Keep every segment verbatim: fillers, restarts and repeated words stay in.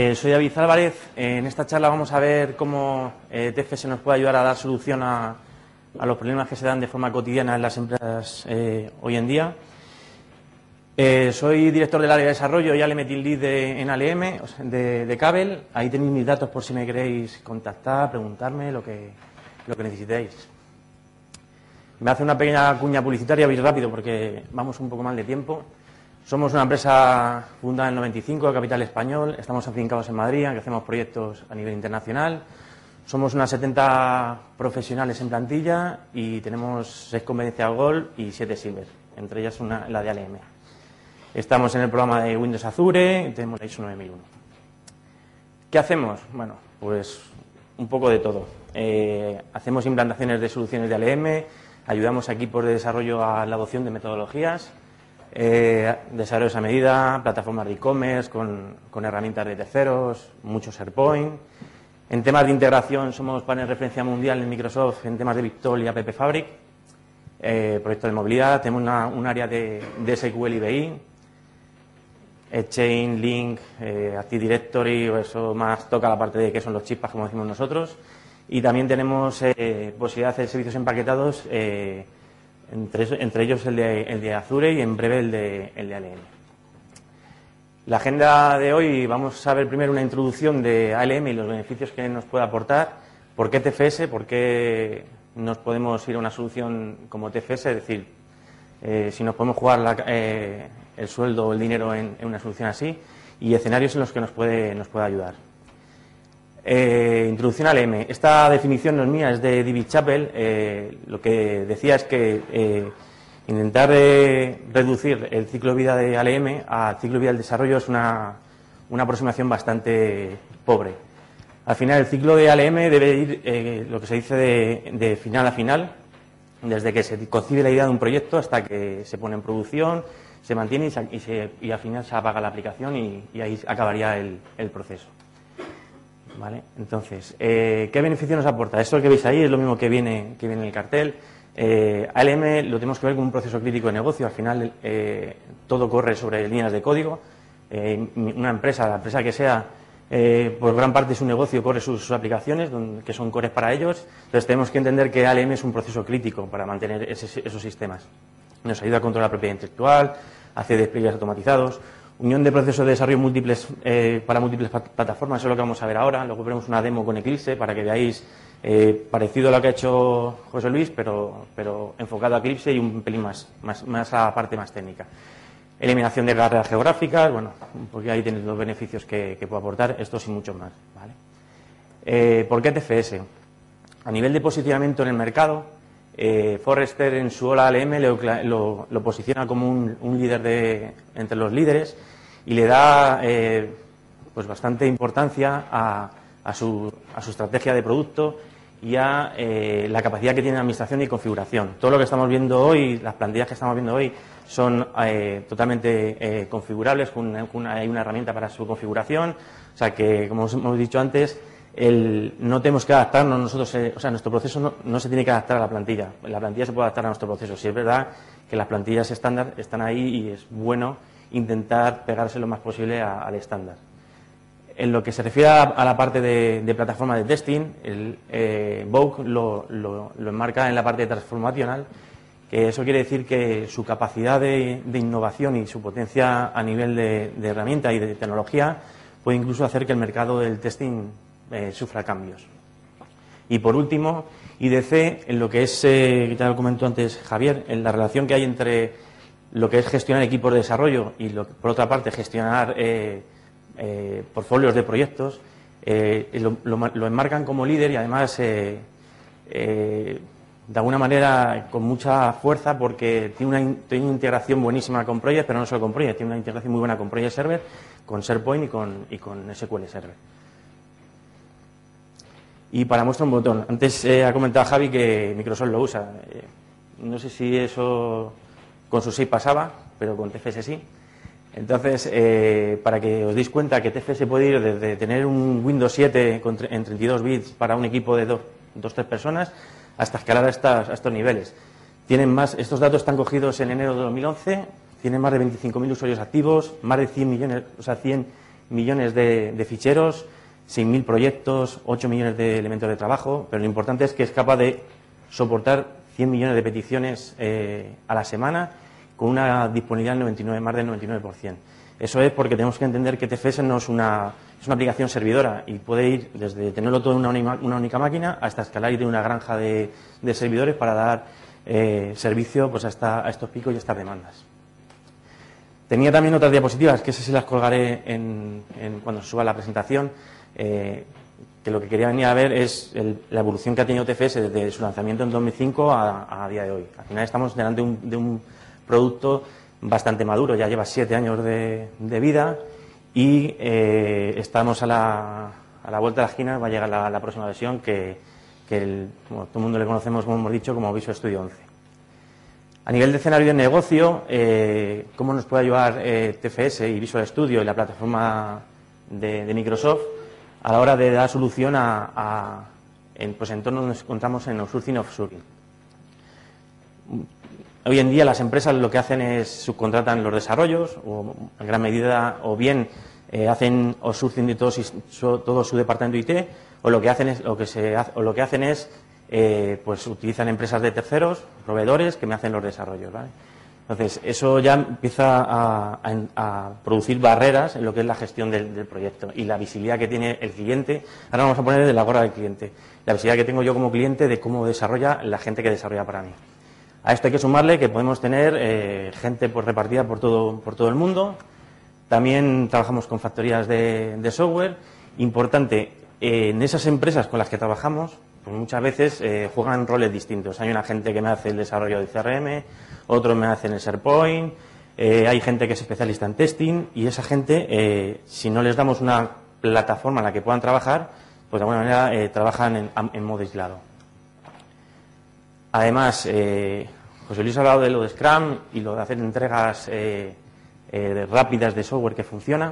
Eh, soy David Álvarez. En esta charla vamos a ver cómo eh, T F S nos puede ayudar a dar solución a, a los problemas que se dan de forma cotidiana en las empresas eh, hoy en día. Eh, soy director del área de desarrollo y A L M Team Lead de, en A L M, de, de Cabel. Ahí tenéis mis datos por si me queréis contactar, preguntarme, lo que, lo que necesitéis. Me hace una pequeña cuña publicitaria, voy rápido porque vamos un poco mal de tiempo. Somos una empresa fundada en el noventa y cinco, de capital español, estamos afincados en Madrid, aunque hacemos proyectos a nivel internacional. Somos unas setenta profesionales en plantilla y tenemos seis conveniencias Gold y siete Silver, entre ellas una, la de A L M. Estamos en el programa de Windows Azure, tenemos la I S O nueve mil uno. ¿Qué hacemos? Bueno, pues un poco de todo. Eh, hacemos implantaciones de soluciones de A L M, ayudamos a equipos de desarrollo a la adopción de metodologías, eh, desarrollos a medida, plataformas de e-commerce con, con herramientas de terceros, mucho SharePoint. En temas de integración somos panel de referencia mundial en Microsoft en temas de Victol y App Fabric. Eh, proyectos de movilidad, tenemos una, un área de, de S Q L y B I, Chain, Link, eh, Active Directory, eso más toca la parte de qué son los chispas, como decimos nosotros. Y también tenemos eh, posibilidad de hacer servicios empaquetados, eh, entre, entre ellos el de, el de Azure y en breve el de, el de A L M. La agenda de hoy, vamos a ver primero una introducción de A L M y los beneficios que nos puede aportar. ¿Por qué T F S? ¿Por qué nos podemos ir a una solución como T F S? Es decir, eh, si nos podemos jugar la, eh, el sueldo o el dinero en, en una solución así, y escenarios en los que nos puede, nos puede ayudar. Eh, introducción a A L M. Esta definición no es mía, es de David Chappell. Eh, lo que decía es que eh, intentar eh, reducir el ciclo de vida de A L M al ciclo de vida del desarrollo es una, una aproximación bastante pobre. Al final, el ciclo de A L M debe ir, eh, lo que se dice, de, de final a final, desde que se concibe la idea de un proyecto hasta que se pone en producción, se mantiene y, se, y, se, y al final se apaga la aplicación y, y ahí acabaría el, el proceso. ¿Vale? Entonces, eh, ¿qué beneficio nos aporta? Esto que veis ahí es lo mismo que viene, que viene en el cartel. Eh, A L M lo tenemos que ver como un proceso crítico de negocio. Al final, eh, todo corre sobre líneas de código. Eh, una empresa, la empresa que sea, eh, por gran parte de su negocio corre sus, sus aplicaciones, donde, que son cores para ellos. Entonces, tenemos que entender que A L M es un proceso crítico para mantener ese, esos sistemas. Nos ayuda a controlar la propiedad intelectual, hace despliegues automatizados. Unión de procesos de desarrollo múltiples eh, para múltiples plataformas, eso es lo que vamos a ver ahora. Luego veremos una demo con Eclipse para que veáis eh, parecido a lo que ha hecho José Luis, pero, pero enfocado a Eclipse y un pelín más, más, más a la parte más técnica. Eliminación de barreras geográficas, bueno, porque ahí tenéis los beneficios que, que puede aportar, estos y muchos más. ¿Vale? Eh, ¿Por qué T F S? A nivel de posicionamiento en el mercado, Eh, Forrester en su Hola A L M lo, lo, lo posiciona como un, un líder de, entre los líderes y le da eh, pues bastante importancia a, a, su, a su estrategia de producto y a eh, la capacidad que tiene de administración y configuración. Todo lo que estamos viendo hoy, las plantillas que estamos viendo hoy, son eh, totalmente eh, configurables, con una, con una, hay una herramienta para su configuración, o sea que, como os hemos dicho antes, El, no tenemos que adaptarnos nosotros, eh, o sea, nuestro proceso no, no se tiene que adaptar a la plantilla. La plantilla se puede adaptar a nuestro proceso. Si es verdad que las plantillas estándar están ahí y es bueno intentar pegarse lo más posible a, al estándar. En lo que se refiere a, a la parte de, de plataforma de testing, el eh, Vogue lo, lo, lo enmarca en la parte transformacional, que eso quiere decir que su capacidad de, de innovación y su potencia a nivel de, de herramienta y de tecnología puede incluso hacer que el mercado del testing Eh, sufra cambios. Y por último, I D C, en lo que es, eh, ya lo comentó antes Javier, en la relación que hay entre lo que es gestionar equipos de desarrollo y, lo, por otra parte, gestionar eh, eh, portfolios de proyectos, eh, lo, lo, lo enmarcan como líder y además, eh, eh, de alguna manera, con mucha fuerza porque tiene una, tiene una integración buenísima con Project, pero no solo con Project, tiene una integración muy buena con Project Server, con SharePoint y con, y con S Q L Server. Y para muestra un botón. Antes eh, ha comentado Javi que Microsoft lo usa. Eh, no sé si eso con su seis pasaba, pero con T F S sí. Entonces, eh, para que os deis cuenta que T F S puede ir desde tener un Windows siete con en treinta y dos bits para un equipo de dos o tres personas hasta escalar a, estas, a estos niveles. Tienen más, estos datos están cogidos en enero de dos mil once, tienen más de veinticinco mil usuarios activos, más de cien millones, o sea, cien millones de, de ficheros, seis mil proyectos, ocho millones de elementos de trabajo, pero lo importante es que es capaz de soportar cien millones de peticiones eh, a la semana con una disponibilidad del noventa y nueve, más del noventa y nueve por ciento. Eso es porque tenemos que entender que T F S no es una, es una aplicación servidora y puede ir desde tenerlo todo en una, única, una única máquina hasta escalar y tener una granja de, de servidores para dar eh, servicio pues, a, esta, a estos picos y a estas demandas. Tenía también otras diapositivas, que esas sí las colgaré en, en, cuando suba la presentación, eh, que lo que quería venir a ver es el, la evolución que ha tenido T F S desde su lanzamiento en dos mil cinco a, a día de hoy. Al final estamos delante de un, de un producto bastante maduro, ya lleva siete años de, de vida y eh, estamos a la, a la vuelta de la esquina, va a llegar la, la próxima versión que, que el, bueno, todo el mundo le conocemos, como hemos dicho, como Visual Studio once. A nivel de escenario de negocio, eh, ¿cómo nos puede ayudar eh, T F S y Visual Studio y la plataforma de, de Microsoft a la hora de dar solución a, a en, pues, entornos donde nos encontramos en outsourcing y offshoring? Hoy en día las empresas lo que hacen es subcontratan los desarrollos, o en gran medida, o bien eh, hacen outsourcing de todo, su, todo su departamento I T, o lo que hacen es, lo que se, o lo que hacen es eh, pues utilizan empresas de terceros, proveedores, que me hacen los desarrollos, ¿vale? Entonces, eso ya empieza a, a, a producir barreras en lo que es la gestión del, del proyecto y la visibilidad que tiene el cliente. Ahora vamos a poner de la gorra del cliente, la visibilidad que tengo yo como cliente de cómo desarrolla la gente que desarrolla para mí. A esto hay que sumarle que podemos tener eh, gente pues, repartida por todo, por todo el mundo. También trabajamos con factorías de, de software. Importante, eh, en esas empresas con las que trabajamos, pues muchas veces eh, juegan roles distintos. Hay una gente que me hace el desarrollo de C R M, otros me hacen el SharePoint, eh, hay gente que es especialista en testing y esa gente, eh, si no les damos una plataforma en la que puedan trabajar, pues de alguna manera eh, trabajan en, en modo aislado. Además, eh, José Luis ha hablado de lo de Scrum y lo de hacer entregas eh, eh, rápidas de software que funciona.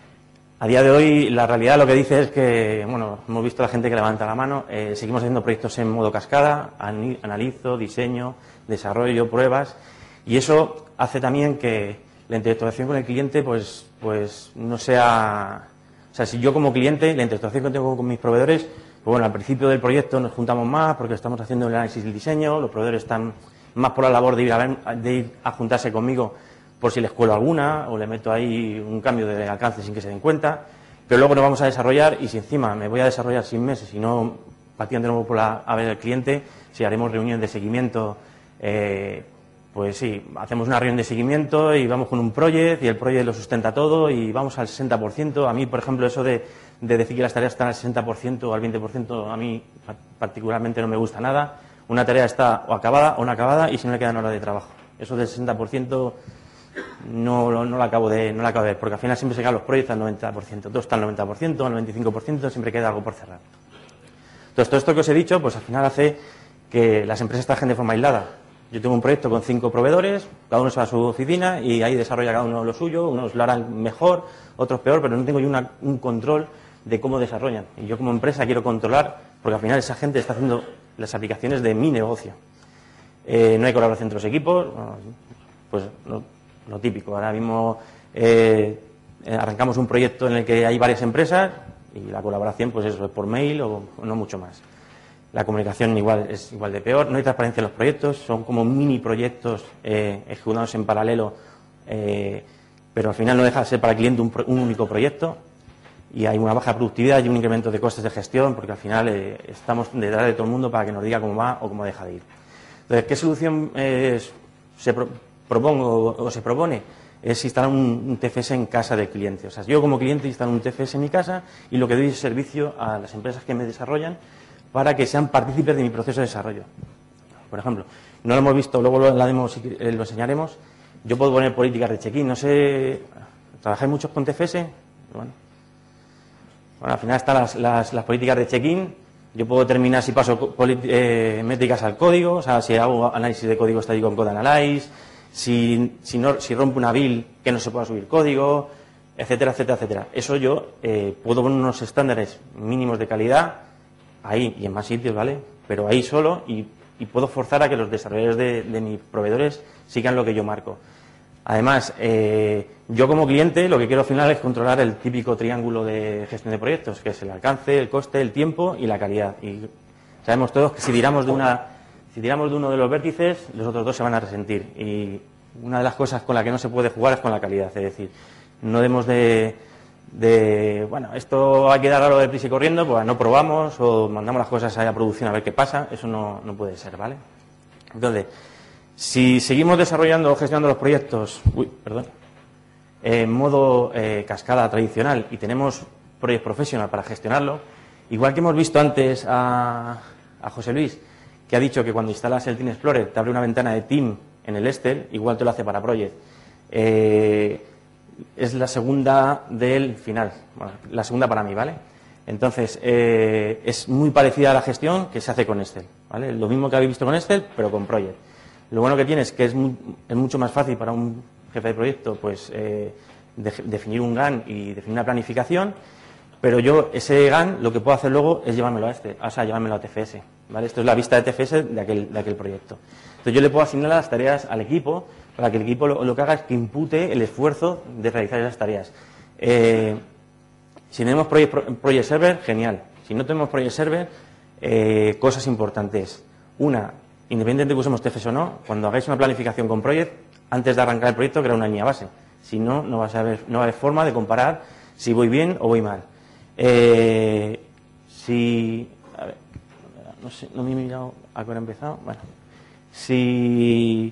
A día de hoy, la realidad lo que dice es que, bueno, hemos visto a la gente que levanta la mano, eh, seguimos haciendo proyectos en modo cascada, analizo, diseño, desarrollo, pruebas, y eso hace también que la interactuación con el cliente, pues, pues no sea... O sea, si yo como cliente, la interactuación que tengo con mis proveedores, pues bueno, al principio del proyecto nos juntamos más porque estamos haciendo el análisis del diseño, los proveedores están más por la labor de ir a, ver, de ir a juntarse conmigo por si les cuelo alguna o le meto ahí un cambio de alcance sin que se den cuenta, pero luego nos vamos a desarrollar y si encima me voy a desarrollar seis meses y no patean de nuevo por la, a ver el cliente, si haremos reuniones de seguimiento, eh, pues sí, hacemos una reunión de seguimiento y vamos con un project y el project lo sustenta todo y vamos al sesenta por ciento. A mí, por ejemplo, eso de, de decir que las tareas están al sesenta por ciento o al veinte por ciento, a mí particularmente no me gusta nada. Una tarea está o acabada o no acabada y si no le quedan horas de trabajo. Eso del sesenta por ciento no, no, no, lo acabo de, no lo acabo de ver, porque al final siempre se quedan los proyectos al noventa por ciento. Todo está al noventa por ciento, al noventa y cinco por ciento, siempre queda algo por cerrar. Entonces, todo esto que os he dicho, pues al final hace que las empresas trabajen de forma aislada. Yo tengo un proyecto con cinco proveedores, cada uno se va a su oficina y ahí desarrolla cada uno lo suyo, unos lo harán mejor, otros peor, pero no tengo yo una, un control de cómo desarrollan. Y yo como empresa quiero controlar, porque al final esa gente está haciendo las aplicaciones de mi negocio. Eh, no hay colaboración entre los equipos, bueno, pues lo, lo típico. Ahora mismo eh, arrancamos un proyecto en el que hay varias empresas y la colaboración pues eso es por mail o, o no mucho más. La comunicación igual es igual de peor, no hay transparencia en los proyectos, son como mini proyectos eh, ejecutados en paralelo, eh, pero al final no deja de ser para el cliente un, un único proyecto y hay una baja productividad y un incremento de costes de gestión porque al final eh, estamos detrás de todo el mundo para que nos diga cómo va o cómo deja de ir. Entonces, ¿qué solución eh, se pro, propongo o, o se propone? Es instalar un, un T F S en casa del cliente. O sea, yo como cliente instalo un T F S en mi casa y lo que doy es servicio a las empresas que me desarrollan para que sean partícipes de mi proceso de desarrollo. Por ejemplo, no lo hemos visto, luego lo, la demo, lo enseñaremos. Yo puedo poner políticas de check-in, no sé, ¿trabajáis muchos con T F S? Bueno, bueno al final están las, las, las políticas de check-in. Yo puedo determinar si paso eh, métricas al código, o sea, si hago análisis de código estático en Code Analyze, si, si, no, si rompe una build que no se pueda subir código, etcétera, etcétera, etcétera. Eso yo eh, puedo poner unos estándares mínimos de calidad ahí y en más sitios, ¿vale? Pero ahí solo y, y puedo forzar a que los desarrolladores de, de mis proveedores sigan lo que yo marco. Además, eh, yo como cliente lo que quiero al final es controlar el típico triángulo de gestión de proyectos, que es el alcance, el coste, el tiempo y la calidad. Y sabemos todos que si tiramos de una, si tiramos de uno de los vértices, los otros dos se van a resentir. Y una de las cosas con la que no se puede jugar es con la calidad. Es decir, no debemos de, de bueno, esto hay que darlo de prisa y corriendo, pues no probamos o mandamos las cosas a producción a ver qué pasa. Eso no, no puede ser, ¿vale? Entonces, si seguimos desarrollando o gestionando los proyectos uy, perdón, en modo eh, cascada tradicional y tenemos Project Professional para gestionarlo, igual que hemos visto antes a, a José Luis, que ha dicho que cuando instalas el Team Explorer te abre una ventana de Team en el Excel, igual te lo hace para Project. Eh, es la segunda del final, bueno, la segunda para mí, ¿vale? Entonces, eh, es muy parecida a la gestión que se hace con Excel, ¿vale? Lo mismo que habéis visto con Excel, pero con Project. Lo bueno que tiene es que es, muy, es mucho más fácil para un jefe de proyecto pues eh, de, definir un GAN y definir una planificación, pero yo ese GAN lo que puedo hacer luego es llevármelo a este, o sea, llevármelo a T F S, ¿vale? Esto es la vista de T F S de aquel, de aquel proyecto. Entonces yo le puedo asignar las tareas al equipo para que el equipo lo, lo que haga es que impute el esfuerzo de realizar esas tareas. Eh, si tenemos Project, Project Server, genial. Si no tenemos Project Server, eh, cosas importantes. Una, independientemente de que usemos T F S o no, cuando hagáis una planificación con Project, antes de arrancar el proyecto, crea una línea base. Si no, no, vas a haber, no va a haber forma de comparar si voy bien o voy mal. Eh, si... A ver, no sé, no me he mirado a qué hora he empezado. Bueno, si...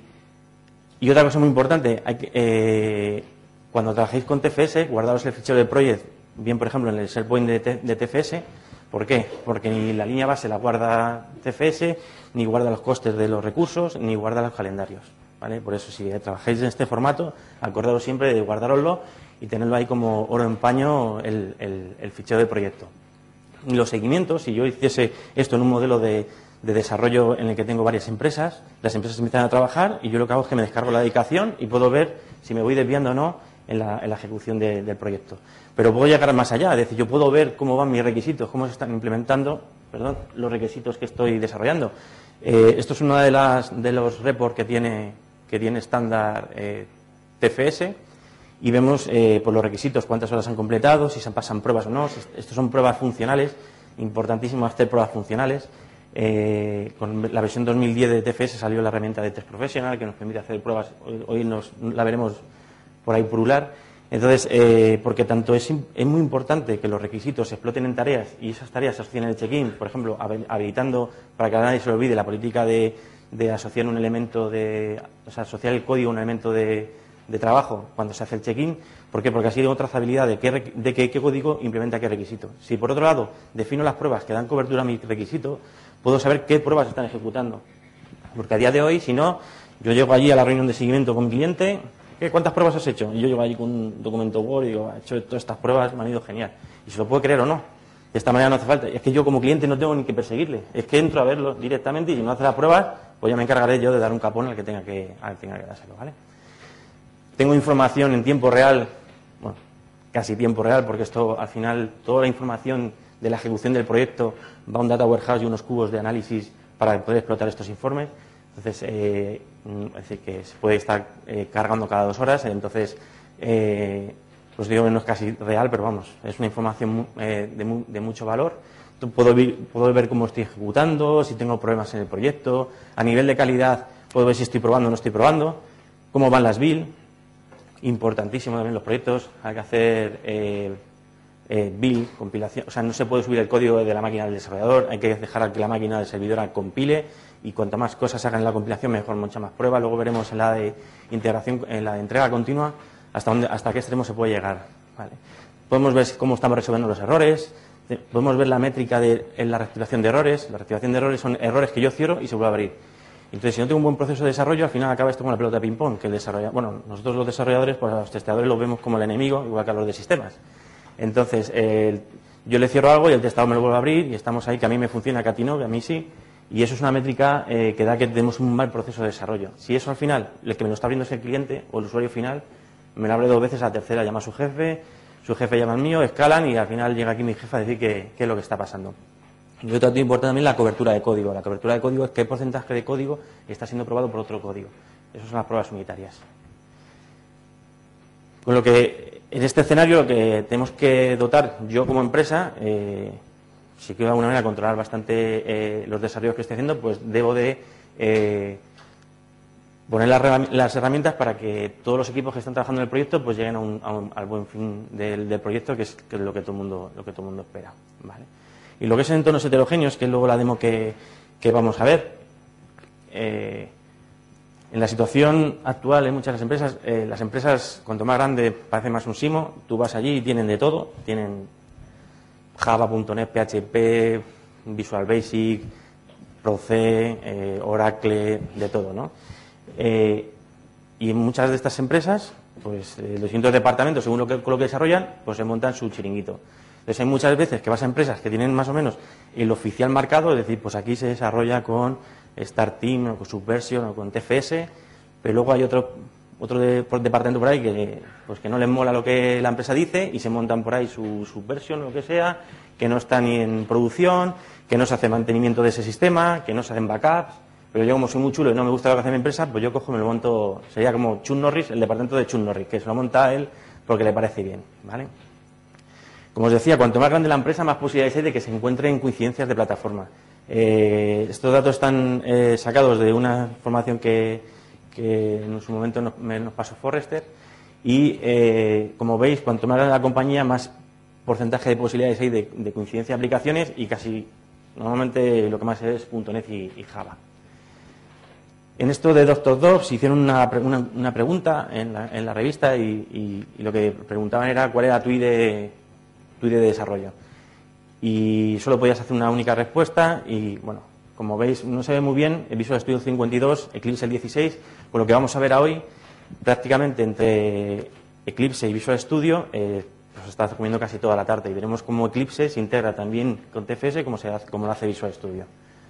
Y otra cosa muy importante, hay que, eh, cuando trabajéis con T F S, guardaros el fichero de Project, bien por ejemplo en el SharePoint de, T, de T F S. ¿Por qué? Porque ni la línea base la guarda T F S, ni guarda los costes de los recursos, ni guarda los calendarios, ¿vale? Por eso, si trabajáis en este formato, acordaros siempre de guardároslo y tenerlo ahí como oro en paño el, el, el fichero de proyecto. Y los seguimientos, si yo hiciese esto en un modelo de, de desarrollo en el que tengo varias empresas, las empresas empiezan a trabajar y yo lo que hago es que me descargo la dedicación y puedo ver si me voy desviando o no en la, en la ejecución de, del proyecto. Pero puedo llegar más allá, es decir, yo puedo ver cómo van mis requisitos, cómo se están implementando, perdón, los requisitos que estoy desarrollando. Eh, esto es uno de, las, de los reports que tiene, que tiene estándar eh, T F S y vemos eh, por los requisitos cuántas horas han completado, si se pasan pruebas o no. Estos son pruebas funcionales, importantísimo hacer pruebas funcionales. Eh, con la versión dos mil diez de T F S salió la herramienta de Test Professional que nos permite hacer pruebas, hoy, hoy nos, la veremos por ahí purular. Entonces, eh, porque tanto es, es muy importante que los requisitos se exploten en tareas y esas tareas se asocien en el check-in, por ejemplo, habilitando, para que a nadie se le olvide, la política de, de asociar un elemento de, o sea, asociar el código a un elemento de, de trabajo cuando se hace el check-in. ¿Por qué? Porque así tengo trazabilidad de, qué, de qué, qué código implementa qué requisito. Si por otro lado defino las pruebas que dan cobertura a mi requisito, puedo saber qué pruebas están ejecutando. Porque a día de hoy, si no, yo llego allí a la reunión de seguimiento con mi cliente. ¿Cuántas pruebas has hecho? Y yo llego allí con un documento Word y digo, he hecho todas estas pruebas, me han ido genial. Y se lo puede creer o no. De esta manera no hace falta. Es que yo como cliente no tengo ni que perseguirle. Es que entro a verlo directamente y si no hace las pruebas, pues ya me encargaré yo de dar un capón al que tenga que, al que tenga que dárselo, ¿vale? Tengo información en tiempo real, bueno, casi tiempo real, porque esto al final, toda la información de la ejecución del proyecto va a un data warehouse y unos cubos de análisis para poder explotar estos informes. Entonces, eh, es decir, que se puede estar eh, cargando cada dos horas. Entonces, eh, pues digo que no es casi real, pero vamos, es una información eh, de, mu de mucho valor. Puedo, puedo ver cómo estoy ejecutando, si tengo problemas en el proyecto. A nivel de calidad, puedo ver si estoy probando o no estoy probando. Cómo van las builds. Importantísimo también los proyectos. Hay que hacer eh, eh, build, compilación. O sea, no se puede subir el código de la máquina del desarrollador. Hay que dejar a que la máquina del servidor compile. Y cuanto más cosas hagan en la compilación, mejor, mucha más prueba. Luego veremos en la de integración, en la de entrega continua, hasta dónde, hasta qué extremo se puede llegar. ¿Vale? Podemos ver cómo estamos resolviendo los errores. Podemos ver la métrica de en la reactivación de errores. La reactivación de errores son errores que yo cierro y se vuelve a abrir. Entonces, si no tengo un buen proceso de desarrollo, al final acaba esto con la pelota de ping-pong, que el desarrollador, bueno, nosotros los desarrolladores, pues a los testeadores los vemos como el enemigo, igual que a los de sistemas. Entonces, eh, yo le cierro algo y el testador me lo vuelve a abrir y estamos ahí, que a mí me funciona, que a ti no, que a mí sí. Y eso es una métrica eh, que da que tenemos un mal proceso de desarrollo. Si eso al final, el que me lo está abriendo es el cliente o el usuario final, me lo abre dos veces, a la tercera llama a su jefe, su jefe llama al mío, escalan y al final llega aquí mi jefe a decir qué es lo que está pasando. Y otro dato importante también la cobertura de código. La cobertura de código es qué porcentaje de código está siendo probado por otro código. Esas son las pruebas unitarias. Con lo que, en este escenario, lo que tenemos que dotar, yo como empresa, eh, si quiero de alguna manera controlar bastante eh, los desarrollos que estoy haciendo, pues debo de eh, poner las, las herramientas para que todos los equipos que están trabajando en el proyecto pues lleguen a un, a un, al buen fin del, del proyecto, que es, que es lo que todo el mundo, lo que todo el mundo espera, ¿vale? Y lo que es entornos heterogéneos, que es luego la demo que, que vamos a ver, eh, en la situación actual en muchas de las empresas, eh, las empresas, cuanto más grande, parece más un simo. Tú vas allí y tienen de todo. Tienen Java punto net, P H P, Visual Basic, Pro C, eh, Oracle, de todo, ¿no? Eh, y en muchas de estas empresas, pues eh, los distintos departamentos, según lo que, lo que desarrollan, pues se montan su chiringuito. Entonces hay muchas veces que vas a empresas que tienen más o menos el oficial marcado, es decir, pues aquí se desarrolla con Start Team o con Subversion o con T F S, pero luego hay otro otro de, por departamento por ahí que pues que no les mola lo que la empresa dice y se montan por ahí su Subversion o lo que sea, que no está ni en producción, que no se hace mantenimiento de ese sistema, que no se hacen backups. Pero yo, como soy muy chulo y no me gusta lo que hace mi empresa, pues yo cojo y me lo monto. Sería como Chuck Norris, el departamento de Chuck Norris, que se lo monta él porque le parece bien, ¿vale? Como os decía, cuanto más grande la empresa, más posibilidades hay de que se encuentren coincidencias de plataforma. Eh, estos datos están eh, sacados de una información que, que en su momento nos, nos pasó Forrester y, eh, como veis, cuanto más grande la compañía, más porcentaje de posibilidades hay de, de coincidencia de aplicaciones y casi, normalmente, lo que más es punto net y, y Java. En esto de doctor Dobbs hicieron una, una, una pregunta en la, en la revista y, y, y lo que preguntaban era cuál era tu I D E, tu I D E de desarrollo. Y solo podías hacer una única respuesta y, bueno, como veis, no se ve muy bien el Visual Studio cincuenta y dos, Eclipse el dieciséis, por lo que vamos a ver hoy, prácticamente entre Eclipse y Visual Studio, eh, pues está comiendo casi toda la tarta y veremos cómo Eclipse se integra también con T F S como, se hace, como lo hace Visual Studio.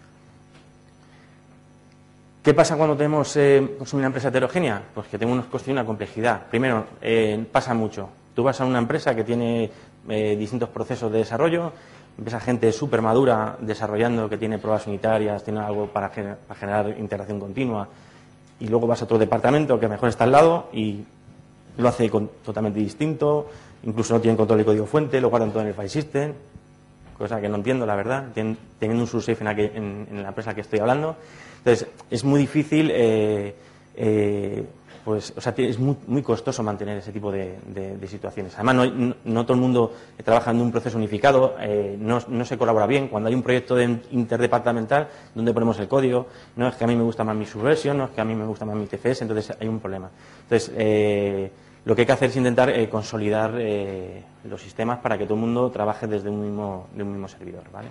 ¿Qué pasa cuando tenemos eh, una empresa heterogénea? Pues que tenemos unos costes y una complejidad. Primero, eh, pasa mucho. Tú vas a una empresa que tiene eh, distintos procesos de desarrollo, ves a gente súper madura desarrollando, que tiene pruebas unitarias, tiene algo para, gener para generar integración continua, y luego vas a otro departamento que mejor está al lado y lo hace con, totalmente distinto, incluso no tienen control de código fuente, lo guardan todo en el file system, cosa que no entiendo, la verdad, Tien, teniendo un subsafe en, en, en la empresa que estoy hablando. Entonces, es muy difícil, eh, eh, pues, o sea, es muy, muy costoso mantener ese tipo de, de, de situaciones. Además, no, no, no todo el mundo trabaja en un proceso unificado, eh, no, no se colabora bien. Cuando hay un proyecto de interdepartamental, ¿dónde ponemos el código? No es que a mí me gusta más mi Subversion, no es que a mí me gusta más mi T F S, entonces hay un problema. Entonces, eh, lo que hay que hacer es intentar eh, consolidar eh, los sistemas para que todo el mundo trabaje desde un mismo, de un mismo servidor, ¿vale?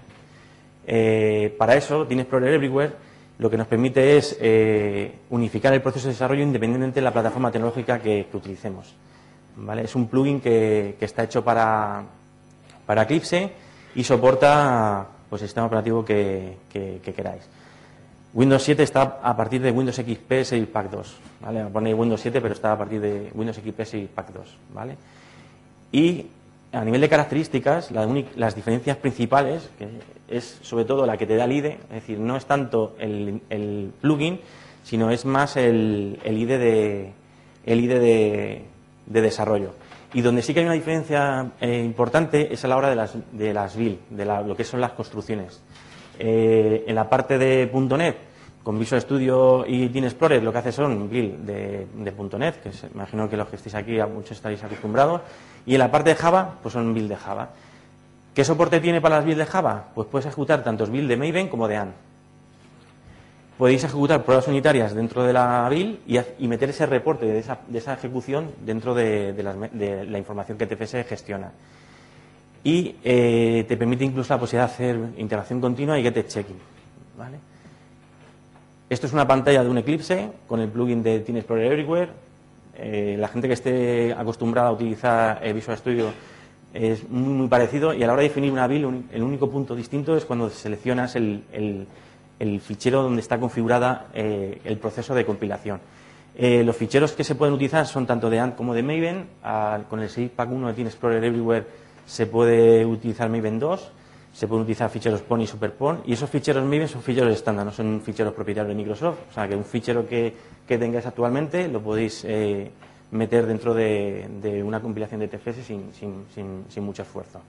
Eh, para eso, Team Explorer Everywhere lo que nos permite es eh, unificar el proceso de desarrollo independientemente de la plataforma tecnológica que, que utilicemos, ¿vale? Es un plugin que, que está hecho para, para Eclipse y soporta pues, el sistema operativo que, que, que queráis. Windows siete está a partir de Windows X P seis Pack dos, ¿vale? Pone Windows siete, pero está a partir de Windows X P seis Pack dos, ¿vale? Y a nivel de características, la las diferencias principales, que es sobre todo la que te da el I D E, es decir, no es tanto el, el plugin, sino es más el, el I D E, de, el I D E de, de desarrollo. Y donde sí que hay una diferencia eh, importante es a la hora de las, de las build, de la, lo que son las construcciones. Eh, en la parte de punto net, con Visual Studio y Team Explorer, lo que hace son build de, de punto net, que es, imagino que los que estéis aquí a muchos estaréis acostumbrados, y en la parte de Java, pues son build de Java. ¿Qué soporte tiene para las builds de Java? Pues puedes ejecutar tantos build de Maven como de Ant. Podéis ejecutar pruebas unitarias dentro de la build y, y meter ese reporte de esa, de esa ejecución dentro de, de, las, de la información que T F S gestiona. Y eh, te permite incluso la posibilidad de hacer integración continua y get checking, ¿vale? Esto es una pantalla de un Eclipse con el plugin de Team Explorer Everywhere. Eh, la gente que esté acostumbrada a utilizar eh, Visual Studio es muy, muy parecido, y a la hora de definir una build, el único punto distinto es cuando seleccionas el, el, el fichero donde está configurada eh, el proceso de compilación. Eh, los ficheros que se pueden utilizar son tanto de Ant como de Maven. A, con el seis Pack uno de Team Explorer Everywhere se puede utilizar Maven dos, se pueden utilizar ficheros P O N y SuperP O N, y esos ficheros Maven son ficheros estándar, no son ficheros propietarios de Microsoft. O sea, que un fichero que, que tengáis actualmente lo podéis, eh, meter dentro de, de una compilación de T F S sin, sin, sin, sin mucho esfuerzo.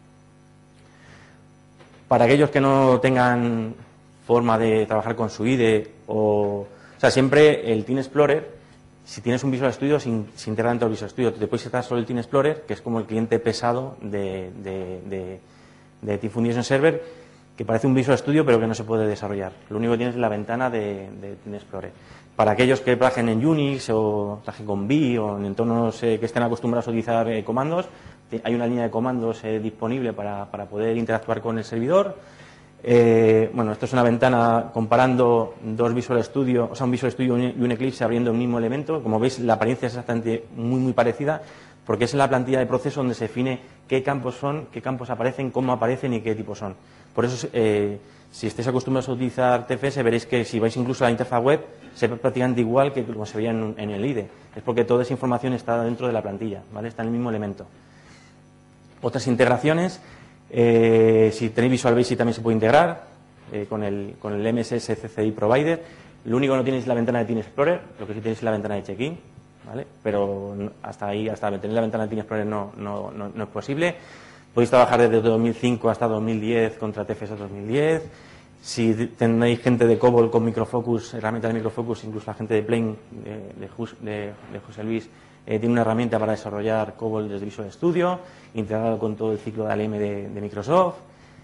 Para aquellos que no tengan forma de trabajar con su I D E, o, o sea, siempre el Team Explorer, si tienes un Visual Studio, se, se integra dentro del Visual Studio. Te puedes instalar solo el Team Explorer, que es como el cliente pesado de, de, de, de Team Foundation Server, que parece un Visual Studio, pero que no se puede desarrollar. Lo único que tienes es la ventana de, de Team Explorer. Para aquellos que trabajen en Unix o trabajen con V o en entornos eh, que estén acostumbrados a utilizar eh, comandos, hay una línea de comandos eh, disponible para, para poder interactuar con el servidor. Eh, bueno, esto es una ventana comparando dos Visual Studio, o sea, un Visual Studio y un Eclipse abriendo el mismo elemento. Como veis, la apariencia es exactamente muy, muy parecida, porque es en la plantilla de proceso donde se define qué campos son, qué campos aparecen, cómo aparecen y qué tipos son. Por eso, eh, si estáis acostumbrados a utilizar T F S, veréis que si vais incluso a la interfaz web, se ve prácticamente igual que como se veía en, en el I D E. Es porque toda esa información está dentro de la plantilla, ¿vale? Está en el mismo elemento. Otras integraciones. Eh, si tenéis Visual Basic también se puede integrar eh, con, el, con el M S S C C I Provider. Lo único que no tenéis es la ventana de Team Explorer, lo que sí tenéis es la ventana de check-in, ¿vale? Pero hasta ahí, hasta tener la ventana de Team Explorer no, no, no, no es posible. Podéis trabajar desde dos mil cinco hasta dos mil diez contra T F S dos mil diez. Si tenéis gente de COBOL con Microfocus, herramientas de Microfocus, incluso la gente de Plain, de, de, Jus, de, de José Luis, eh, tiene una herramienta para desarrollar COBOL desde Visual Studio, integrado con todo el ciclo de A L M de, de Microsoft.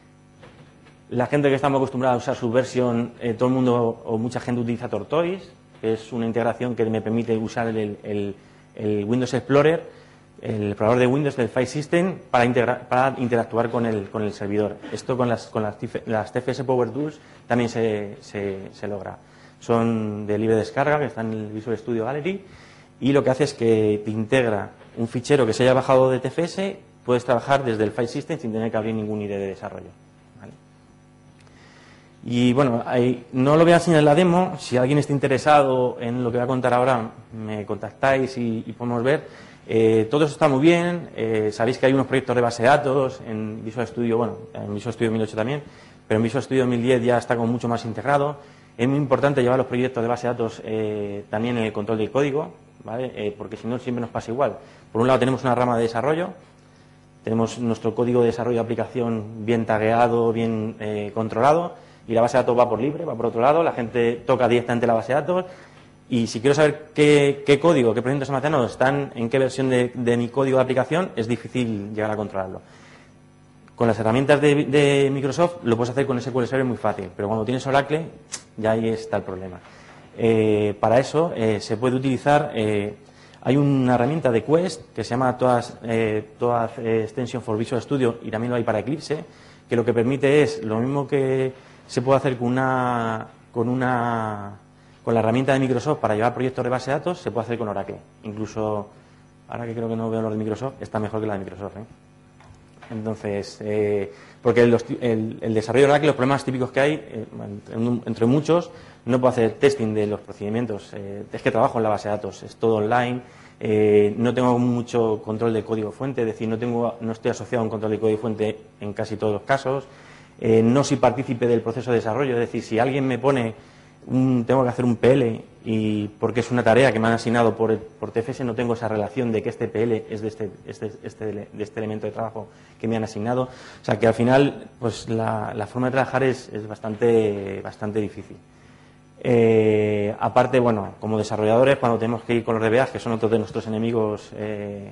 La gente que está muy acostumbrada a usar Subversion, eh, todo el mundo o mucha gente utiliza Tortoise, que es una integración que me permite usar el, el, el Windows Explorer, el explorador de Windows del File System, para, integrar, para interactuar con el, con el servidor. Esto con las, con las, las T F S Power Tools también se, se, se logra. Son de libre descarga, que están en el Visual Studio Gallery, y lo que hace es que te integra un fichero que se haya bajado de T F S, puedes trabajar desde el File System sin tener que abrir ningún I D E de desarrollo. ¿Vale? Y bueno, ahí, no lo voy a enseñar en la demo. Si alguien está interesado en lo que voy a contar ahora, me contactáis y, y podemos ver. Eh, todo eso está muy bien. Eh, sabéis que hay unos proyectos de base de datos en Visual Studio, bueno, en Visual Studio dos mil ocho también, pero en Visual Studio dos mil diez ya está como mucho más integrado. Es muy importante llevar los proyectos de base de datos eh, también en el control del código, ¿vale? Eh, porque si no siempre nos pasa igual. Por un lado tenemos una rama de desarrollo, tenemos nuestro código de desarrollo de aplicación bien tagueado, bien eh, controlado, y la base de datos va por libre, va por otro lado, la gente toca directamente la base de datos. Y si quiero saber qué, qué código, qué proyectos almacenados están, en qué versión de, de mi código de aplicación, es difícil llegar a controlarlo. Con las herramientas de, de Microsoft lo puedes hacer con S Q L Server muy fácil, pero cuando tienes Oracle, ya ahí está el problema. Eh, para eso eh, se puede utilizar, eh, hay una herramienta de Quest que se llama Todas, eh, Todas eh, Extension for Visual Studio, y también lo hay para Eclipse, que lo que permite es lo mismo que se puede hacer con una... Con una Con la herramienta de Microsoft para llevar proyectos de base de datos, se puede hacer con Oracle. Incluso, ahora que creo que no veo los de Microsoft, está mejor que la de Microsoft, ¿eh? Entonces, eh, porque el, el, el desarrollo de Oracle, los problemas típicos que hay, eh, entre, entre muchos, no puedo hacer testing de los procedimientos. Eh, es que trabajo en la base de datos, es todo online, eh, no tengo mucho control de código fuente, es decir, no, tengo, no estoy asociado a un control de código fuente en casi todos los casos. Eh, no soy partícipe del proceso de desarrollo, es decir, si alguien me pone... Un, tengo que hacer un P L y porque es una tarea que me han asignado por, por T F S, no tengo esa relación de que este P L es de este, este, este, de este elemento de trabajo que me han asignado. O sea que al final pues la, la forma de trabajar es, es bastante, bastante difícil. Eh, aparte, bueno, como desarrolladores, cuando tenemos que ir con los D B As, que son otros de nuestros enemigos, eh,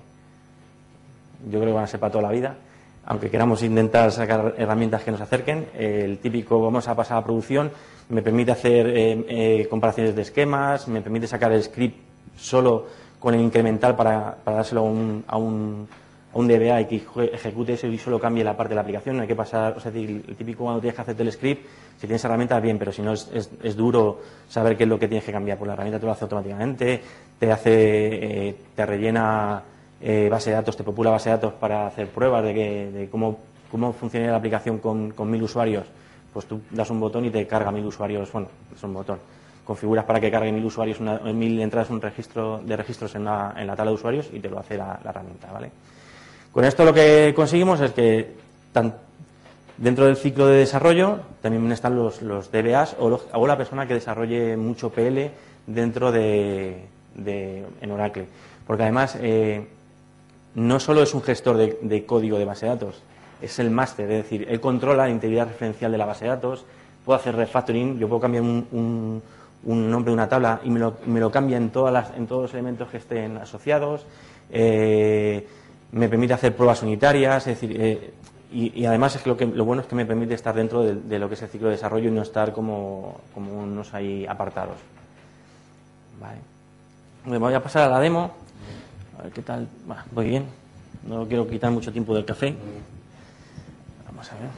yo creo que van a ser para toda la vida. Aunque queramos intentar sacar herramientas que nos acerquen, eh, el típico vamos a pasar a producción, me permite hacer eh, eh, comparaciones de esquemas, me permite sacar el script solo con el incremental para, para dárselo a un, a, un, a un D B A y que ejecute eso y solo cambie la parte de la aplicación. No hay que pasar, o sea, el típico cuando tienes que hacerte el script, si tienes herramientas bien, pero si no es, es, es duro saber qué es lo que tienes que cambiar, pues la herramienta te lo hace automáticamente, te hace, eh, te rellena Eh, base de datos, te popula base de datos para hacer pruebas de, que, de cómo, cómo funciona la aplicación con, con mil usuarios. Pues tú das un botón y te carga mil usuarios, bueno, es un botón. Configuras para que cargue mil usuarios, una, mil entradas un registro de registros en la, en la tabla de usuarios y te lo hace la, la herramienta, ¿vale? Con esto lo que conseguimos es que tan, dentro del ciclo de desarrollo también están los, los D B As o, los, o la persona que desarrolle mucho P L dentro de, de en Oracle. porque además eh, no solo es un gestor de, de código de base de datos, es el máster, es decir, él controla la integridad referencial de la base de datos, puede hacer refactoring, yo puedo cambiar un, un, un nombre de una tabla y me lo, me lo cambia en, todas las, en todos los elementos que estén asociados, eh, me permite hacer pruebas unitarias, es decir, eh, y, y además es que lo, que lo bueno es que me permite estar dentro de, de lo que es el ciclo de desarrollo y no estar como, como unos ahí apartados. Vale. Me voy a pasar a la demo, a ver qué tal, bueno, voy bien, no quiero quitar mucho tiempo del café. Vamos a ver.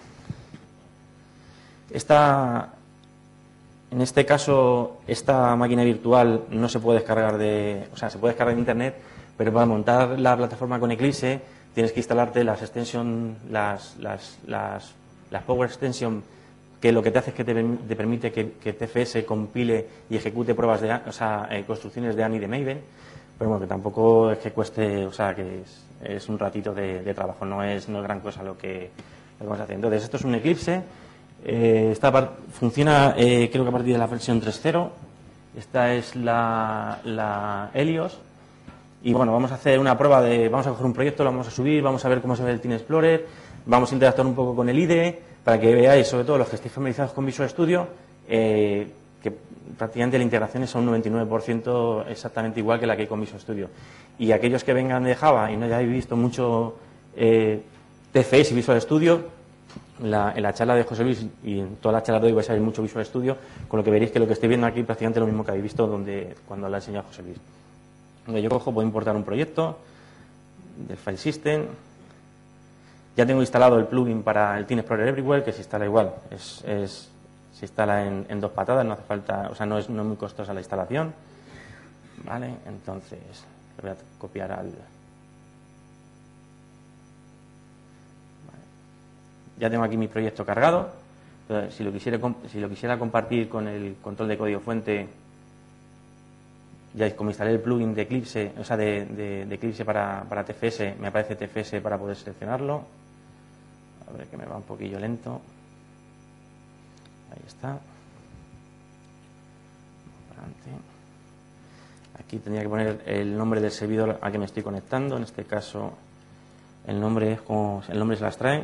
Esta, en este caso, esta máquina virtual no se puede descargar de, o sea, se puede descargar de internet, pero para montar la plataforma con Eclipse tienes que instalarte las extension, las, las, las, las Power Extension, que lo que te hace es que te, te permite que, que T F S compile y ejecute pruebas de, o sea, eh, construcciones de A N I y de Maven, pero bueno, que tampoco es que cueste, o sea, que es, es un ratito de, de trabajo, no es, no es gran cosa lo que lo que vamos a hacer. Entonces, esto es un Eclipse, eh, esta funciona eh, creo que a partir de la versión tres punto cero, esta es la, la Helios, y bueno, vamos a hacer una prueba de, vamos a coger un proyecto, lo vamos a subir, vamos a ver cómo se ve el Team Explorer, vamos a interactuar un poco con el I D E, para que veáis, sobre todo los que estéis familiarizados con Visual Studio, eh, que prácticamente la integración es a un noventa y nueve por ciento exactamente igual que la que hay con Visual Studio. Y aquellos que vengan de Java y no hayáis visto mucho eh, T F S y Visual Studio, la, en la charla de José Luis y en toda la charla de hoy vais a ver mucho Visual Studio, con lo que veréis que lo que estoy viendo aquí es prácticamente lo mismo que habéis visto donde, cuando la ha enseñado José Luis. Donde yo cojo, puedo importar un proyecto del File System. Ya tengo instalado el plugin para el Team Explorer Everywhere, que se instala igual, es, es, se instala en, en dos patadas, no hace falta, o sea, no es, no es muy costosa la instalación. Vale, entonces lo voy a copiar al. Ya tengo aquí mi proyecto cargado. Entonces, si lo quisiera, si lo quisiera compartir con el control de código fuente, ya como instalé el plugin de Eclipse, o sea, de, de, de Eclipse para, para T F S, me aparece T F S para poder seleccionarlo. A ver, que me va un poquillo lento. Ahí está. Aquí tendría que poner el nombre del servidor a que me estoy conectando. En este caso, el nombre es como el nombre se las trae.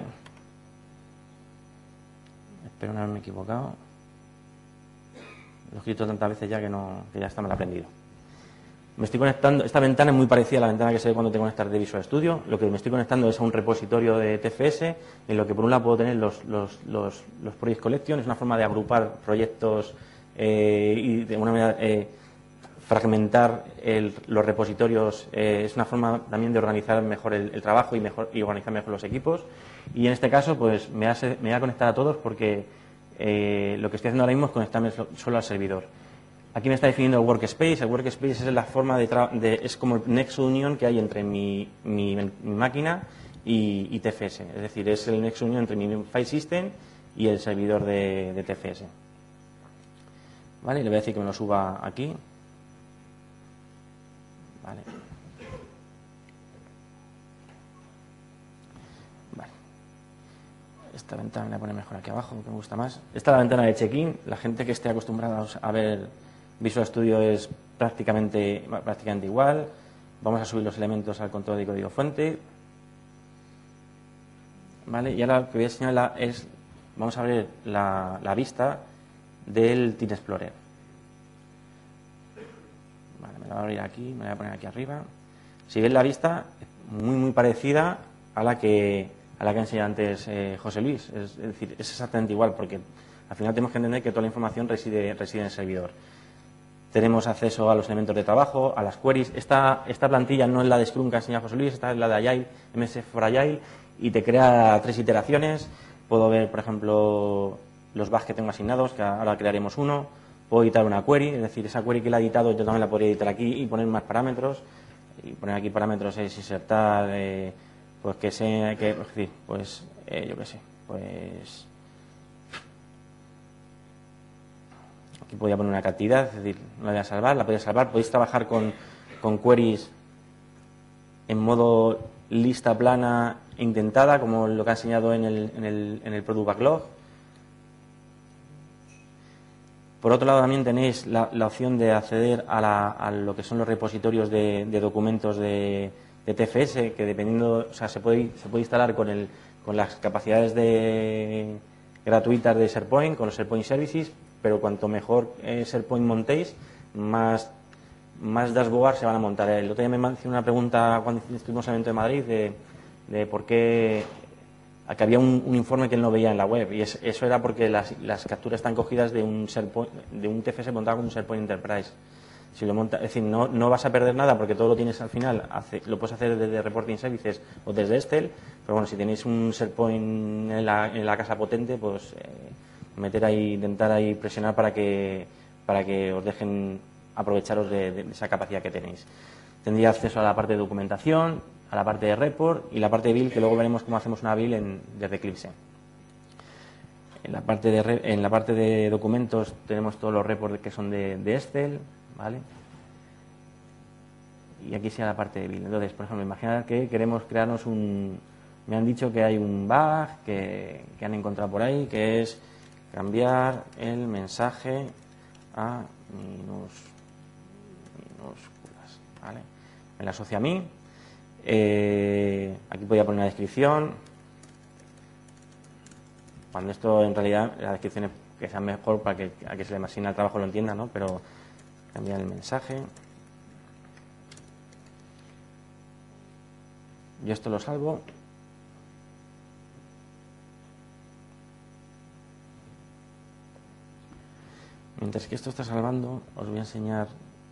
Espero no haberme equivocado. Lo he escrito tantas veces ya que no, que ya está mal aprendido. Me estoy conectando, esta ventana es muy parecida a la ventana que se ve cuando te conectas de Visual Studio. Lo que me estoy conectando es a un repositorio de T F S, en lo que por un lado puedo tener los, los, los, los Project Collection, es una forma de agrupar proyectos eh, y de una manera eh, fragmentar el, los repositorios, eh, es una forma también de organizar mejor el, el trabajo y, mejor, y organizar mejor los equipos. Y en este caso, pues me voy a, me voy a conectar a todos porque eh, lo que estoy haciendo ahora mismo es conectarme solo al servidor. Aquí me está definiendo el workspace. El workspace es la forma de, de es como el nexo unión que hay entre mi, mi, mi máquina y, y T F S. Es decir, es el nexo unión entre mi file system y el servidor de, de T F S. Vale, le voy a decir que me lo suba aquí. Vale. Vale. Esta ventana la voy a poner mejor aquí abajo, que me gusta más. Esta es la ventana de check-in. La gente que esté acostumbrada a ver Visual Studio es prácticamente, prácticamente igual. Vamos a subir los elementos al control de código fuente. Vale, y ahora lo que voy a enseñar es, vamos a ver la, la vista del Team Explorer. Vale, me la voy a abrir aquí, me la voy a poner aquí arriba. Si veis la vista, muy muy parecida a la que a la que ha enseñado antes eh, José Luis. Es, es decir, es exactamente igual, porque al final tenemos que entender que toda la información reside, reside en el servidor. Tenemos acceso a los elementos de trabajo, a las queries. Esta, esta plantilla no es la de Scrum que ha enseñado José Luis, esta es la de Agile, M S for Agile, y te crea tres iteraciones. Puedo ver, por ejemplo, los bugs que tengo asignados, que ahora crearemos uno. Puedo editar una query, es decir, esa query que la he editado yo también la podría editar aquí y poner más parámetros. Y poner aquí parámetros es insertar, eh, pues que sea, que, es decir, pues, eh, yo qué sé, pues... Aquí podría poner una cantidad, es decir, no la voy a salvar, la podéis salvar. Podéis trabajar con, con queries en modo lista plana e indentada, como lo que ha enseñado en el, en el, en el Product Backlog. Por otro lado, también tenéis la, la opción de acceder a, la, a lo que son los repositorios de, de documentos de, de T F S, que dependiendo, o sea, se puede, se puede instalar con, el, con las capacidades de, gratuitas de SharePoint, con los SharePoint Services, pero cuanto mejor eh, SharePoint montéis, más, más dashboard se van a montar. El otro día me hicieron una pregunta cuando estuvimos en el evento de Madrid de, de por qué que había un, un informe que él no veía en la web, y es, eso era porque las, las capturas están cogidas de un SharePoint, de un T F S montado con un SharePoint Enterprise. Si lo monta, es decir, no, no vas a perder nada porque todo lo tienes al final, hace, lo puedes hacer desde Reporting Services o desde Excel, pero bueno, si tenéis un SharePoint en la, en la casa potente, pues eh, meter ahí, intentar ahí presionar para que, para que os dejen aprovecharos de, de esa capacidad que tenéis. Tendría acceso a la parte de documentación, a la parte de report y la parte de build, que luego veremos cómo hacemos una build en, desde Eclipse. En la parte de, re, en la parte de documentos tenemos todos los reports que son de, de Excel, ¿vale? Y aquí sea la parte de build. Entonces, por ejemplo, imaginad que queremos crearnos un... Me han dicho que hay un bug que, que han encontrado por ahí, que es cambiar el mensaje a minus, minúsculas, ¿vale? Me la asocia a mí. Eh, aquí podría poner una descripción. Cuando esto en realidad la descripción es que sea mejor para que a que se le imagine el trabajo lo entienda, ¿no? Pero cambiar el mensaje. Yo esto lo salvo. Mientras que esto está salvando, os voy a enseñar.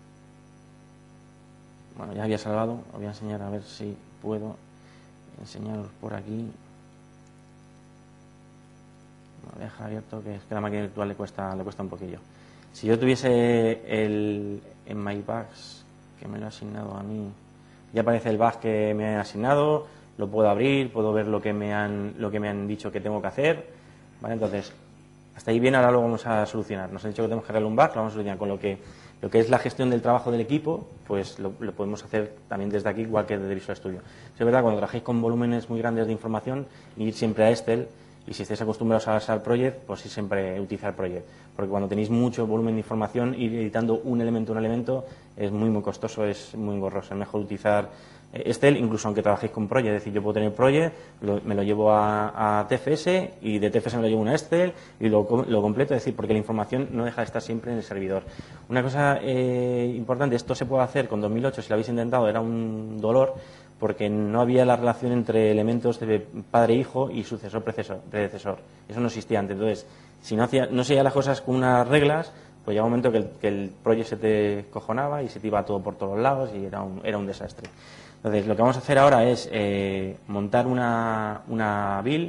Bueno, ya había salvado, os voy a enseñar a ver si puedo enseñaros por aquí. Lo voy a dejar abierto, que es que la máquina virtual le cuesta, le cuesta un poquillo. Si yo tuviese el en My Bugs, que me lo ha asignado a mí, ya aparece el bug que me han asignado, lo puedo abrir, puedo ver lo que me han, lo que me han dicho que tengo que hacer, ¿vale? Entonces, hasta ahí bien, ahora lo vamos a solucionar. Nos han dicho que tenemos que arreglar un bug, lo vamos a solucionar, con lo que lo que es la gestión del trabajo del equipo, pues lo, lo podemos hacer también desde aquí, igual que desde Visual Studio. Es verdad, cuando trabajéis con volúmenes muy grandes de información, ir siempre a Excel, y si estáis acostumbrados a usar Project, pues ir siempre a utilizar Project. Porque cuando tenéis mucho volumen de información, ir editando un elemento un elemento es muy, muy costoso, es muy engorroso. Es mejor utilizar Excel, incluso aunque trabajéis con Project. Es decir, yo puedo tener Project, lo, me lo llevo a, a T F S, y de T F S me lo llevo a una Excel y lo, lo completo. Es decir, porque la información no deja de estar siempre en el servidor. Una cosa eh, importante, esto se puede hacer con dos mil ocho, si lo habéis intentado, era un dolor, porque no había la relación entre elementos de padre-hijo y sucesor-predecesor. Eso no existía antes. Entonces, si no hacía, no seguía las cosas con unas reglas, pues llega un momento que el, que el proyecto se te cojonaba y se te iba todo por todos lados y era un, era un desastre. Entonces, lo que vamos a hacer ahora es eh, montar una, una build,